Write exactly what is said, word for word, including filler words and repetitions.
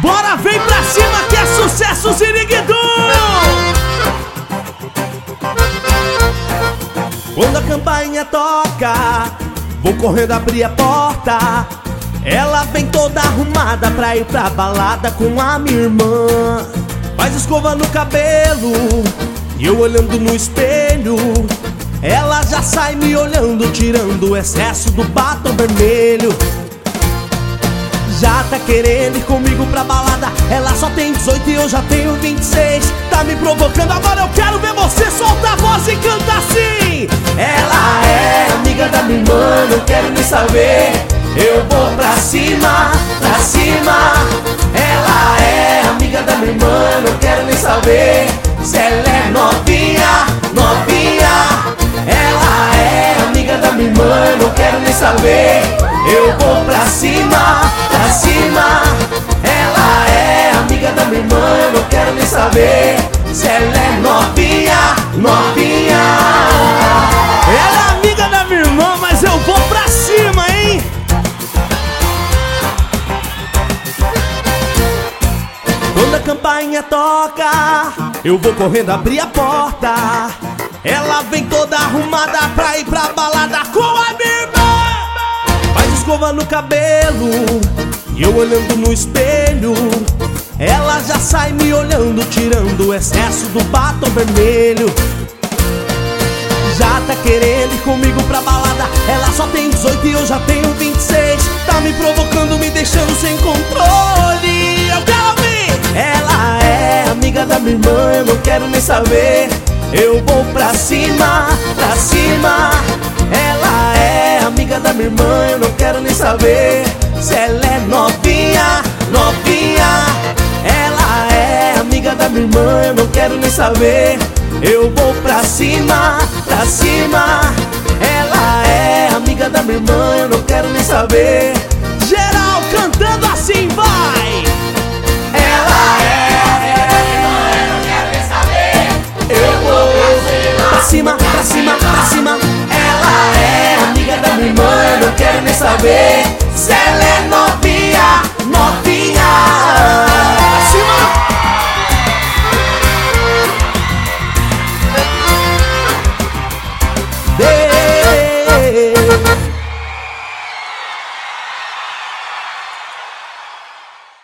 Bora, vem pra cima que é sucesso, Ziriguidum! Quando a campainha toca, vou correndo abrir a porta. Ela vem toda arrumada pra ir pra balada com a minha irmã. Faz escova no cabelo e eu olhando no espelho. Ela já sai me olhando, tirando o excesso do batom vermelho. Já tá querendo ir comigo pra balada. Ela só tem dezoito e eu já tenho vinte e seis. Tá me provocando, agora eu quero ver você. Solta a voz e canta assim. Ela é amiga da minha irmã, não quero nem saber. Eu vou pra cima, pra cima. Ela é amiga da minha irmã, não quero nem saber se ela é novinha, novinha. Ela é amiga da minha irmã, não quero nem saber. Eu vou pra cima, pra cima. Ela é amiga da minha irmã, não quero nem saber se ela é novinha, novinha. Ela é amiga da minha irmã, mas eu vou pra cima, hein? Quando a campainha toca, eu vou correndo abrir a porta. Ela vem toda arrumada pra ir pra balada com a minha irmã. Faz escova no cabelo e eu olhando no espelho. Ela já sai me olhando, tirando o excesso do batom vermelho. Já tá querendo ir comigo pra balada. Ela só tem dezoito e eu já tenho vinte e seis. Tá me provocando, me deixando sem controle. Eu quero ouvir. Ela é amiga da minha irmã, eu não quero nem saber. Eu vou pra cima, pra cima. Ela é amiga da minha irmã, eu não quero nem saber se ela é novinha, novinha. Ela é amiga da minha irmã, eu não quero nem saber. Eu vou pra cima, pra cima. Ela é amiga da minha irmã, eu não quero nem saber. Geral cantando assim, vai! Ela é pra cima, pra cima, pra cima. Ela é amiga da minha irmã, eu não quero nem saber se ela é novinha.